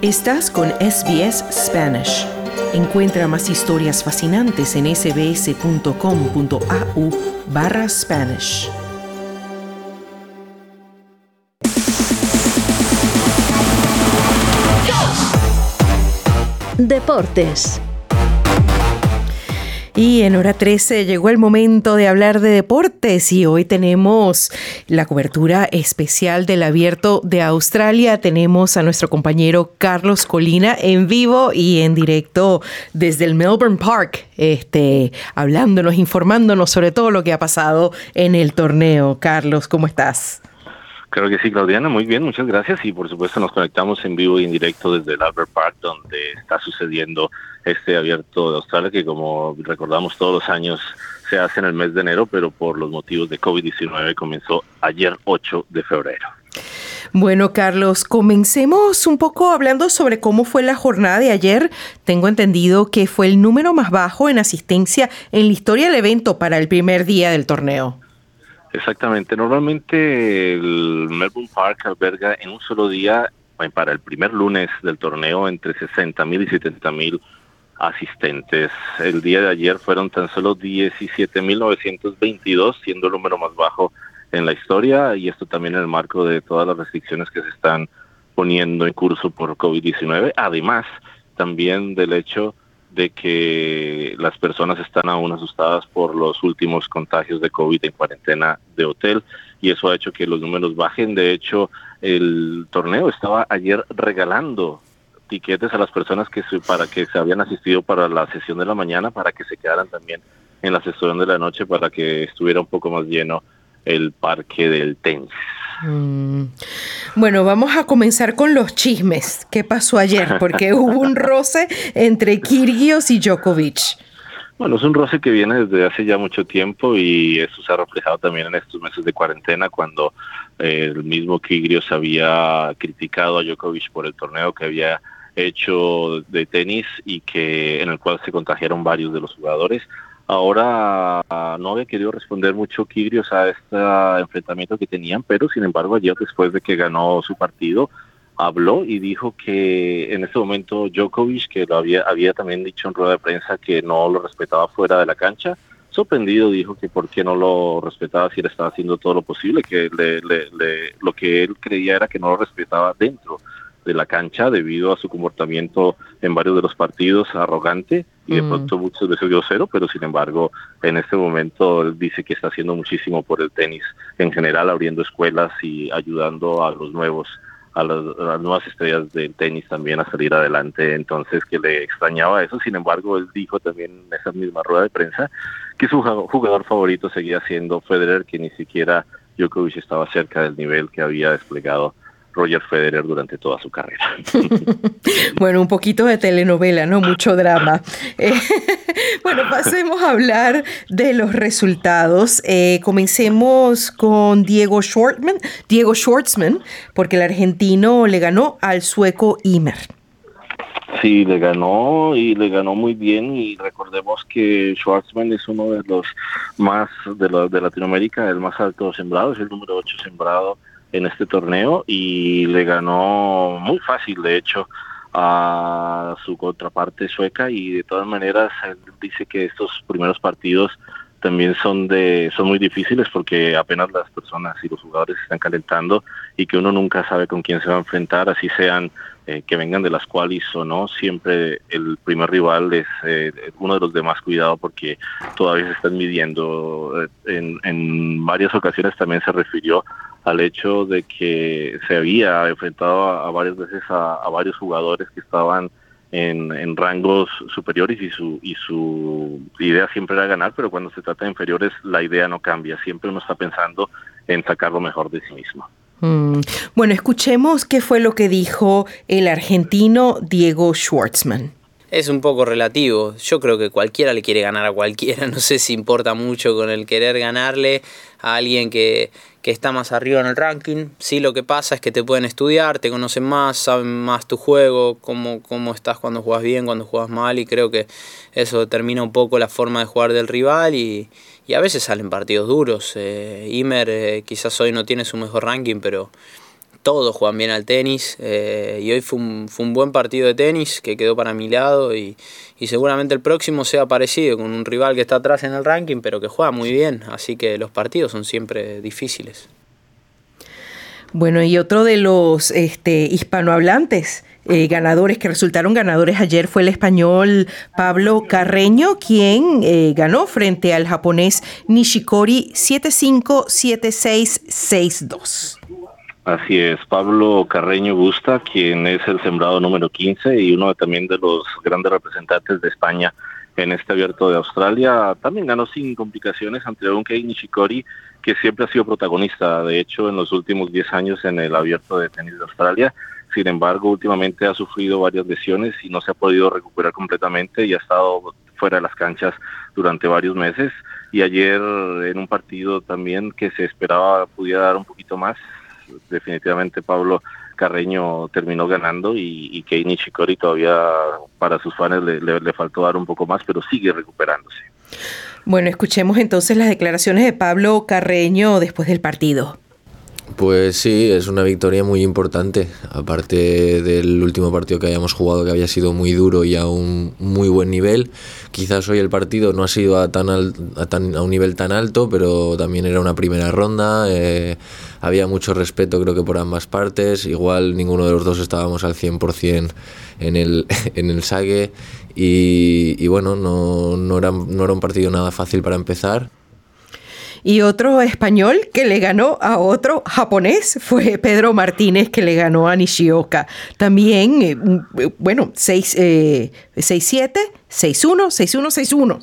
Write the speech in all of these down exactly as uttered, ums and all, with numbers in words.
Estás con S B S Spanish. Encuentra más historias fascinantes en sbs.com.au barra Spanish. Deportes. Y en hora trece llegó el momento de hablar de deportes y hoy tenemos la cobertura especial del Abierto de Australia. Tenemos a nuestro compañero Carlos Colina en vivo y en directo desde el Melbourne Park, este, hablándonos, informándonos sobre todo lo que ha pasado en el torneo. Carlos, ¿cómo estás? Creo que sí, Claudiana, muy bien, muchas gracias. Y por supuesto nos conectamos en vivo y en directo desde el Albert Park, donde está sucediendo este Abierto de Australia, que como recordamos todos los años se hace en el mes de enero, pero por los motivos de covid diecinueve comenzó ayer ocho de febrero. Bueno, Carlos, comencemos un poco hablando sobre cómo fue la jornada de ayer. Tengo entendido que fue el número más bajo en asistencia en la historia del evento para el primer día del torneo. Exactamente. Normalmente el Melbourne Park alberga en un solo día, para el primer lunes del torneo, entre sesenta mil y setenta mil asistentes. El día de ayer fueron tan solo diecisiete mil novecientos veintidós, siendo el número más bajo en la historia, y esto también en el marco de todas las restricciones que se están poniendo en curso por covid diecinueve, además también del hecho de que las personas están aún asustadas por los últimos contagios de COVID en cuarentena de hotel, y eso ha hecho que los números bajen. De hecho, el torneo estaba ayer regalando tiquetes a las personas que se, para que se habían asistido para la sesión de la mañana, para que se quedaran también en la sesión de la noche, para que estuviera un poco más lleno el parque del tenis. Mm. Bueno, vamos a comenzar con los chismes. ¿Qué pasó ayer? Porque hubo un roce entre Kyrgios y Djokovic. Bueno, es un roce que viene desde hace ya mucho tiempo, y eso se ha reflejado también en estos meses de cuarentena, cuando eh, el mismo Kyrgios había criticado a Djokovic por el torneo que había hecho de tenis y que en el cual se contagiaron varios de los jugadores. Ahora no había querido responder mucho Kyrgios a este enfrentamiento que tenían, pero sin embargo ayer, después de que ganó su partido, habló y dijo que en este momento Djokovic, que lo había, había también dicho en rueda de prensa que no lo respetaba fuera de la cancha, sorprendido dijo que por qué no lo respetaba si él estaba haciendo todo lo posible, que le, le, le, lo que él creía era que no lo respetaba dentro de la cancha debido a su comportamiento en varios de los partidos arrogante, y de mm. pronto muchos veces grosero, pero sin embargo en este momento él dice que está haciendo muchísimo por el tenis en general, abriendo escuelas y ayudando a los nuevos, a las, a las nuevas estrellas del tenis también a salir adelante. Entonces, que le extrañaba eso. Sin embargo, él dijo también en esa misma rueda de prensa que su jugador favorito seguía siendo Federer, que ni siquiera Djokovic estaba cerca del nivel que había desplegado Roger Federer durante toda su carrera. Bueno, un poquito de telenovela, ¿no? Mucho drama. Eh, bueno, pasemos a hablar de los resultados. Eh, comencemos con Diego Schwartzman, Diego Schwartzman, porque el argentino le ganó al sueco Ymer. Sí, le ganó y le ganó muy bien, y recordemos que Schwartzman es uno de los más de, la, de Latinoamérica, el más alto sembrado, es el número ocho sembrado en este torneo, y le ganó muy fácil, de hecho, a su contraparte sueca. Y de todas maneras él dice que estos primeros partidos también son de son muy difíciles, porque apenas las personas y los jugadores están calentando, y que uno nunca sabe con quién se va a enfrentar, así sean eh, que vengan de las qualis o no. Siempre el primer rival es eh, uno de los de más cuidado, porque todavía se están midiendo. En, en varias ocasiones también se refirió al hecho de que se había enfrentado a, a varias veces a, a varios jugadores que estaban en, en rangos superiores, y su y su idea siempre era ganar, pero cuando se trata de inferiores la idea no cambia, siempre uno está pensando en sacar lo mejor de sí mismo. Mm. Bueno, escuchemos qué fue lo que dijo el argentino Diego Schwartzman. Es un poco relativo. Yo creo que cualquiera le quiere ganar a cualquiera. No sé si importa mucho con el querer ganarle a alguien que, que está más arriba en el ranking. Sí, lo que pasa es que te pueden estudiar, te conocen más, saben más tu juego, cómo, cómo estás cuando juegas bien, cuando juegas mal, y creo que eso determina un poco la forma de jugar del rival, y, y a veces salen partidos duros. Eh, Ymer eh, quizás hoy no tiene su mejor ranking, pero todos juegan bien al tenis, eh, y hoy fue un, fue un buen partido de tenis que quedó para mi lado, y, y seguramente el próximo sea parecido, con un rival que está atrás en el ranking, pero que juega muy bien, así que los partidos son siempre difíciles. Bueno, y otro de los este, hispanohablantes eh, ganadores que resultaron ganadores ayer fue el español Pablo Carreño, quien eh, ganó frente al japonés Nishikori siete cinco, siete seis, seis dos. Así es, Pablo Carreño Busta, quien es el sembrado número quince y uno también de los grandes representantes de España en este abierto de Australia, también ganó sin complicaciones ante un Kei Nishikori, que siempre ha sido protagonista, de hecho, en los últimos diez años en el abierto de tenis de Australia. Sin embargo, últimamente ha sufrido varias lesiones y no se ha podido recuperar completamente y ha estado fuera de las canchas durante varios meses. Y ayer, en un partido también que se esperaba pudiera dar un poquito más, definitivamente Pablo Carreño terminó ganando, y, y Kei Nishikori todavía, para sus fans, le, le, le faltó dar un poco más, pero sigue recuperándose. Bueno, escuchemos entonces las declaraciones de Pablo Carreño después del partido. Pues sí, es una victoria muy importante, aparte del último partido que habíamos jugado, que había sido muy duro y a un muy buen nivel. Quizás hoy el partido no ha sido a, tan al, a, tan, a un nivel tan alto, pero también era una primera ronda, eh, había mucho respeto creo que por ambas partes, igual ninguno de los dos estábamos al cien por ciento en el, en el saque, y, y bueno, no, no, era, no era un partido nada fácil para empezar. Y otro español que le ganó a otro japonés fue Pedro Martínez, que le ganó a Nishioka. También, eh, bueno, seis siete, seis uno, seis uno, seis uno.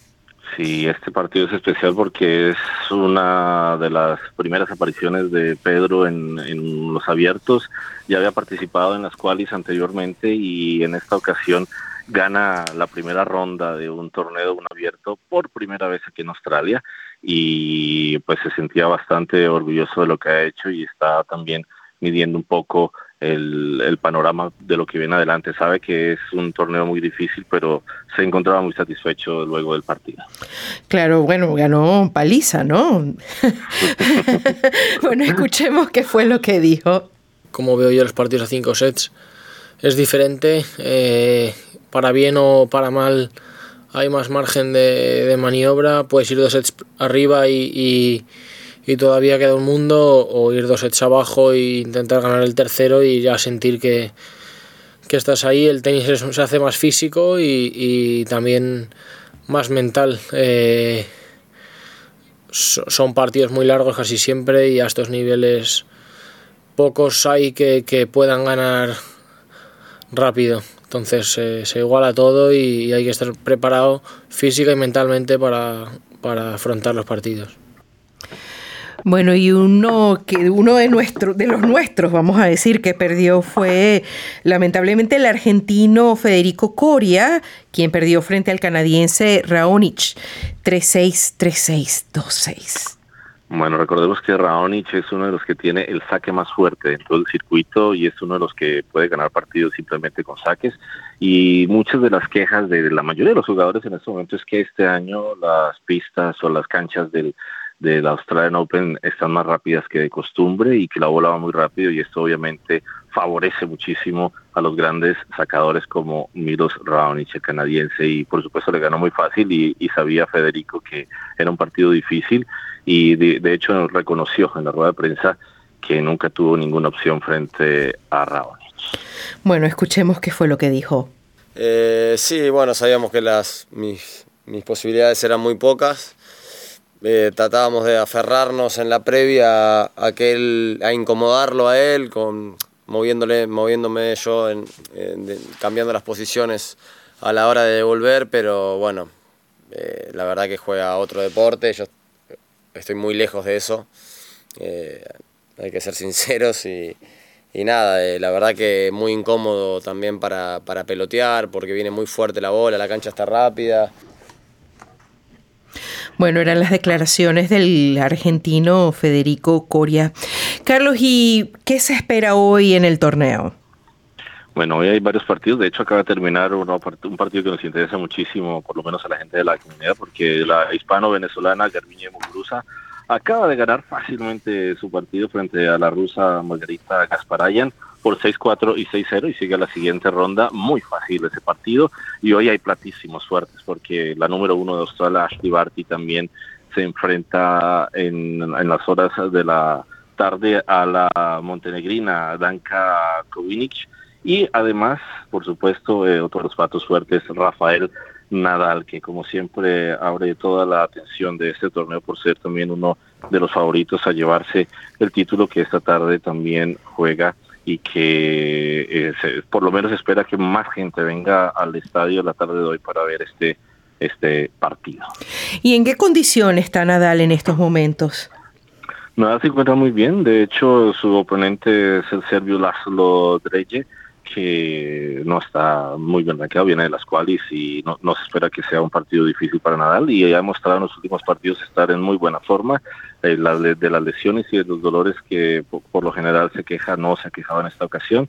Sí, este partido es especial porque es una de las primeras apariciones de Pedro en, en los abiertos. Ya había participado en las qualis anteriormente y en esta ocasión gana la primera ronda de un torneo, un abierto, por primera vez aquí en Australia, y pues se sentía bastante orgulloso de lo que ha hecho y está también midiendo un poco el, el panorama de lo que viene adelante. Sabe que es un torneo muy difícil, pero se encontraba muy satisfecho luego del partido. Claro, bueno, ganó paliza, ¿no? Bueno, escuchemos qué fue lo que dijo. Como veo yo los partidos a cinco sets, es diferente, eh, para bien o para mal hay más margen de, de maniobra, puedes ir dos sets arriba y, y, y todavía queda un mundo, o ir dos sets abajo e intentar ganar el tercero y ya sentir que, que estás ahí. El tenis es, se hace más físico y, y también más mental. Eh, so, son partidos muy largos casi siempre y a estos niveles pocos hay que, que puedan ganar rápido. Entonces eh, se iguala todo y hay que estar preparado física y mentalmente para, para afrontar los partidos. Bueno, y uno que uno de nuestros, de los nuestros, vamos a decir, que perdió fue lamentablemente el argentino Federico Coria, quien perdió frente al canadiense Raonic tres seis, tres seis, dos seis. Bueno, recordemos que Raonic es uno de los que tiene el saque más fuerte en todo el circuito y es uno de los que puede ganar partidos simplemente con saques, y muchas de las quejas de la mayoría de los jugadores en este momento es que este año las pistas o las canchas del del Australian Open están más rápidas que de costumbre y que la bola va muy rápido, y esto obviamente favorece muchísimo a los grandes sacadores como Milos Raonic, el canadiense, y por supuesto le ganó muy fácil y, y sabía Federico que era un partido difícil, y de, de hecho reconoció en la rueda de prensa que nunca tuvo ninguna opción frente a Raonic. Bueno, escuchemos qué fue lo que dijo. Eh, sí, bueno, sabíamos que las mis, mis posibilidades eran muy pocas. Eh, tratábamos de aferrarnos en la previa a, a, que él, a incomodarlo a él, con, moviéndole, moviéndome yo, en, en, de, cambiando las posiciones a la hora de devolver, pero bueno, eh, la verdad que juega otro deporte, yo estoy muy lejos de eso, eh, hay que ser sinceros y, y nada, eh, la verdad que muy incómodo también para, para pelotear, porque viene muy fuerte la bola, la cancha está rápida. Bueno, eran las declaraciones del argentino Federico Coria. Carlos, ¿y qué se espera hoy en el torneo? Bueno, hoy hay varios partidos. De hecho, acaba de terminar uno, un partido que nos interesa muchísimo, por lo menos a la gente de la comunidad, porque la hispano-venezolana Garbiñe Muguruza acaba de ganar fácilmente su partido frente a la rusa Margarita Gasparayan por seis cuatro y seis cero y sigue a la siguiente ronda. Muy fácil ese partido y hoy hay platísimos suertes porque la número uno de Australia, Ashley Barty, también se enfrenta en, en las horas de la tarde a la montenegrina Danka Kovinic y además, por supuesto, eh, otro de los patos fuertes, Rafael Nadal, que como siempre abre toda la atención de este torneo por ser también uno de los favoritos a llevarse el título, que esta tarde también juega y que eh, se, por lo menos espera que más gente venga al estadio la tarde de hoy para ver este, este partido. ¿Y en qué condición está Nadal en estos momentos? Nadal se encuentra muy bien, de hecho su oponente es el serbio Laszlo Dreye, que no está muy bien rankeado, viene de las qualis y no, no se espera que sea un partido difícil para Nadal y ha demostrado en los últimos partidos estar en muy buena forma. Eh, la, de las lesiones y de los dolores que por, por lo general se queja, no se ha quejado en esta ocasión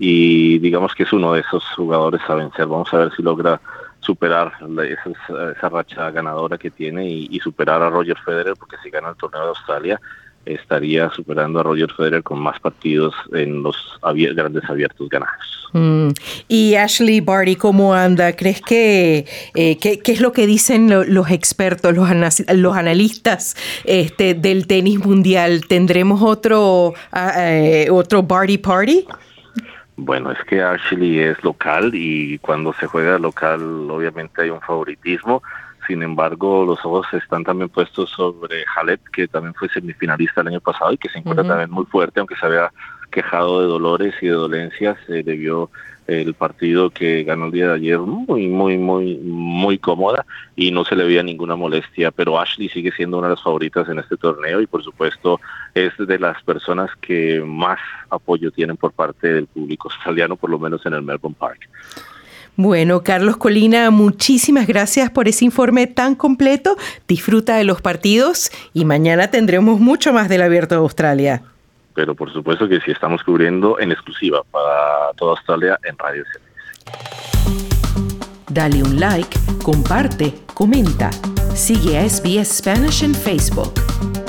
y digamos que es uno de esos jugadores a vencer. Vamos a ver si logra superar la, esa, esa racha ganadora que tiene y, y superar a Roger Federer, porque si gana el torneo de Australia estaría superando a Roger Federer con más partidos en los abier- grandes abiertos ganados. Mm. Y Ashley Barty, ¿cómo anda? ¿Crees que eh, qué, qué es lo que dicen lo, los expertos, los, ana- los analistas este, del tenis mundial? ¿Tendremos otro uh, otro Barty Party? Bueno, es que Ashley es local y cuando se juega local obviamente hay un favoritismo. Sin embargo, los ojos están también puestos sobre Halep, que también fue semifinalista el año pasado y que se encuentra uh-huh. también muy fuerte, aunque se había quejado de dolores y de dolencias. Eh, debió el partido que ganó el día de ayer muy, muy, muy, muy cómoda y no se le veía ninguna molestia. Pero Ashley sigue siendo una de las favoritas en este torneo y, por supuesto, es de las personas que más apoyo tienen por parte del público australiano, por lo menos en el Melbourne Park. Bueno, Carlos Colina, muchísimas gracias por ese informe tan completo. Disfruta de los partidos y mañana tendremos mucho más del Abierto de Australia. Pero por supuesto que sí estamos cubriendo en exclusiva para toda Australia en Radio C B S. Dale un like, comparte, comenta. Sigue a S B S Spanish en Facebook.